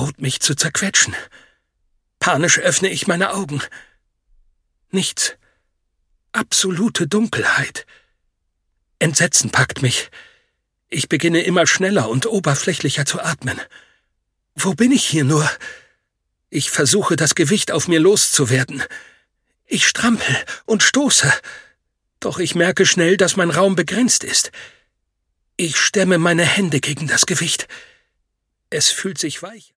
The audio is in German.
droht mich zu zerquetschen. Panisch öffne ich meine Augen. Nichts. Absolute Dunkelheit. Entsetzen packt mich. Ich beginne immer schneller und oberflächlicher zu atmen. Wo bin ich hier nur? Ich versuche, das Gewicht auf mir loszuwerden. Ich strampel und stoße. Doch ich merke schnell, dass mein Raum begrenzt ist. Ich stemme meine Hände gegen das Gewicht. Es fühlt sich weich.